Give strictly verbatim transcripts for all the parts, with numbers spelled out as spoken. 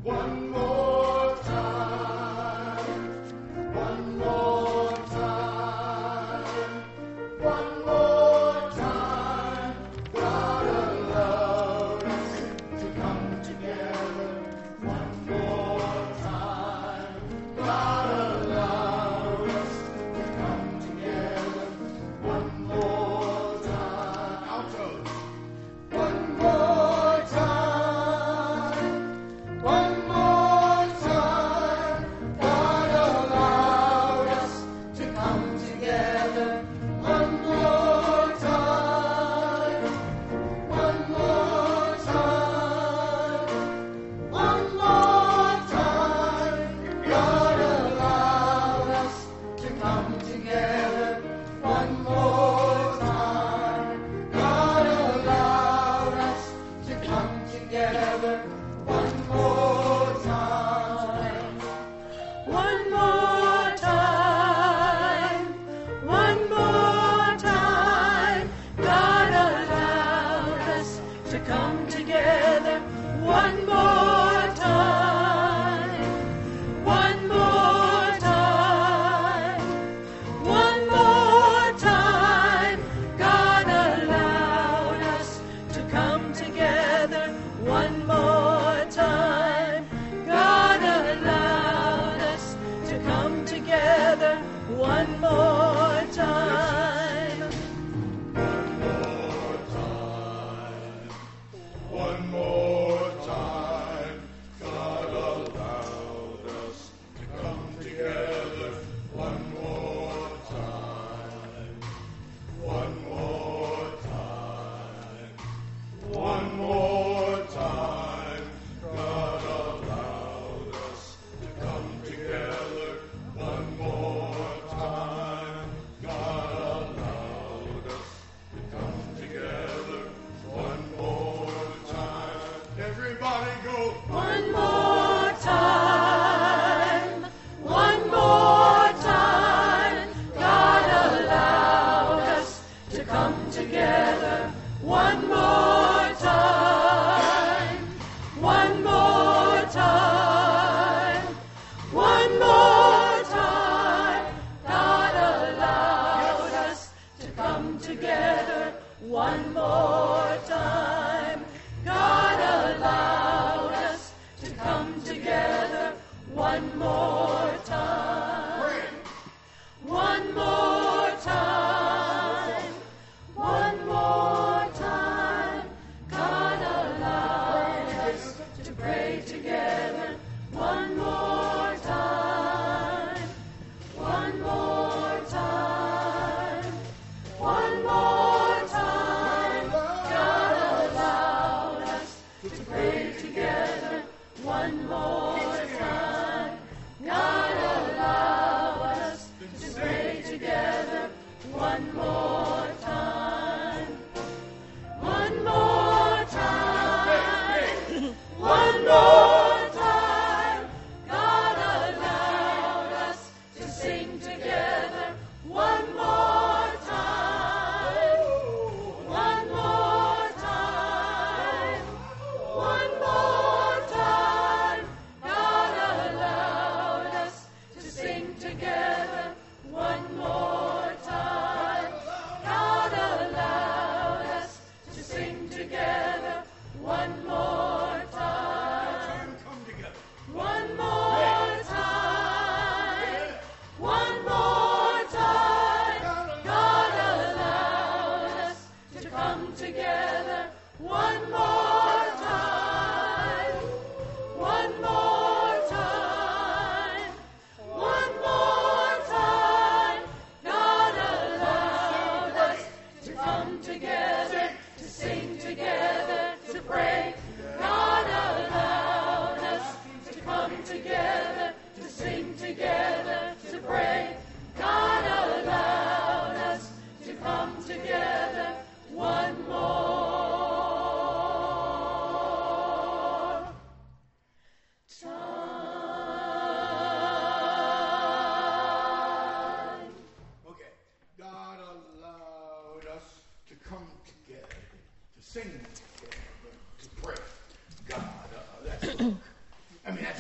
sing together, to pray. God, uh, that's, I mean,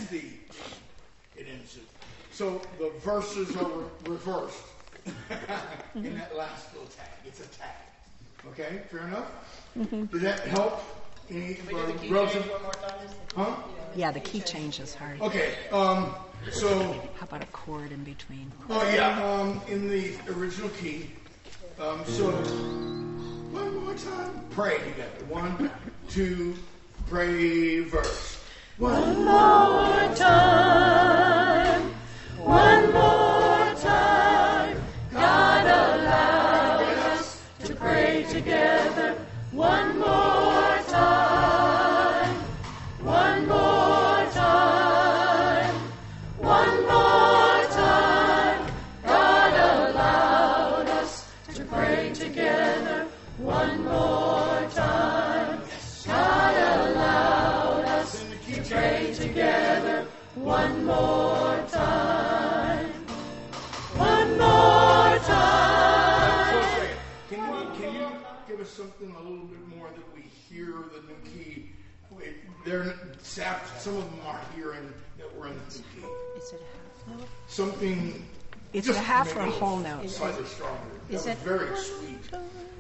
the, it ends it. So the verses are re- reversed in that last little tag. It's a tag. Okay, fair enough? Mm-hmm. Did that help? Any, Can we do the key relative? change one more time? Huh? Yeah, the key change is hard. Okay, um, so, How about a chord in between? oh yeah, um, in the original key, um, so, one more time, pray together. One, two, pray verse. One more time, one more time, God allowed us to pray together. One more time, one more time, one more time, God allowed us to pray together. One more time, God allowed us to pray together. One more time, one more time. Can you, can you give us something a little bit more that we hear the new key? Wait, they're, some of them aren't hearing that we're in the new key. Is it a half note? Something. Is just it a half or a maybe whole note? Slightly stronger. Is That it- was very sweet.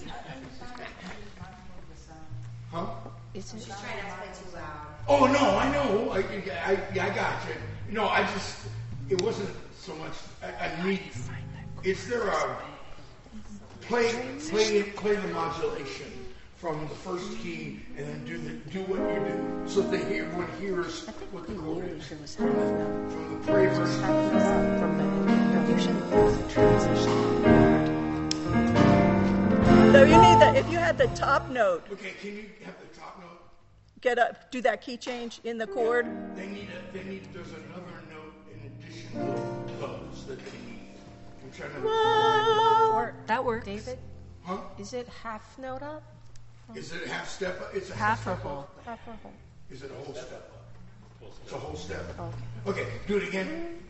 Huh? Is it? She's trying not to play too loud. Oh no, I know. I, I, I, I got you. No, I just, it wasn't so much. I, I need. Is there a play, play, play the modulation from the first key, and then do the do what you do, so that they hear what hears what the chord is. It was half note. From the pray verse. From the, no, usually there's a transition. So you need that. If you had the top note, Okay, can you have the top note? get up, do that key change in the chord. They need a, they need. There's another note in addition to those that they need. I'm trying to. Or That works. David, Huh? is it half note up? Is it a half step up? It's a Half or step whole? up. Half or whole? Is it a whole step up? It's a whole step. Okay, do it again.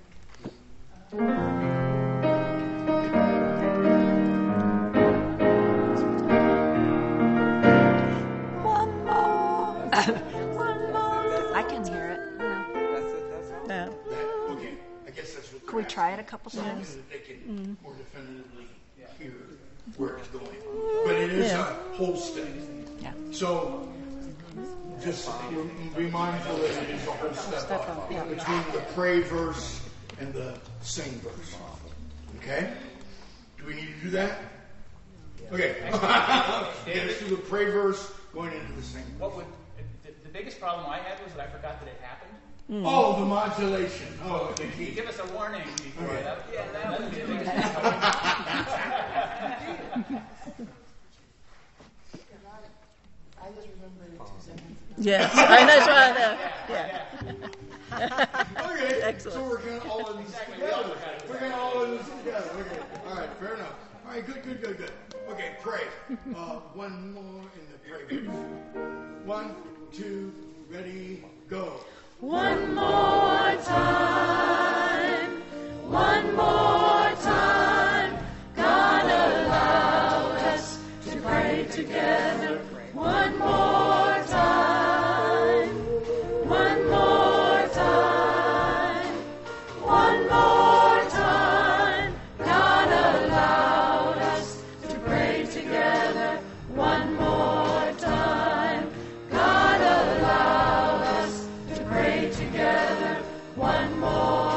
One more. One more. I can hear it. Yeah. Yeah. That, okay, I guess that's what. Can we try it a couple Something times? that they can more definitively hear where it's going. But it is Yeah. a whole step. Yeah. So just be mindful that it is a whole step up between the pray verse and the sing verse. Okay? Do we need to do that? Okay. Get us through the pray verse going into the sing. What would the, the biggest problem I had was that I forgot that it happened. Oh, the modulation. Oh, the Can you key. give us a warning before Okay. that? Yeah, that would be the biggest problem. Yes. I know. That's why I know. Yeah. Okay, Excellent. so we're going to all in this together. We're going to all in this together. Okay, all right, fair enough. All right, good, good, good, good. Okay, pray. Uh, one more in the pray verse. One, two, ready, go. One more time. One more time. God allowed us to pray together. One more time. One more time. One more time. God allowed us to pray together. One more time. God allowed us to pray together. One more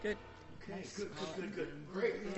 Good. Okay, good, good, good, good. Great.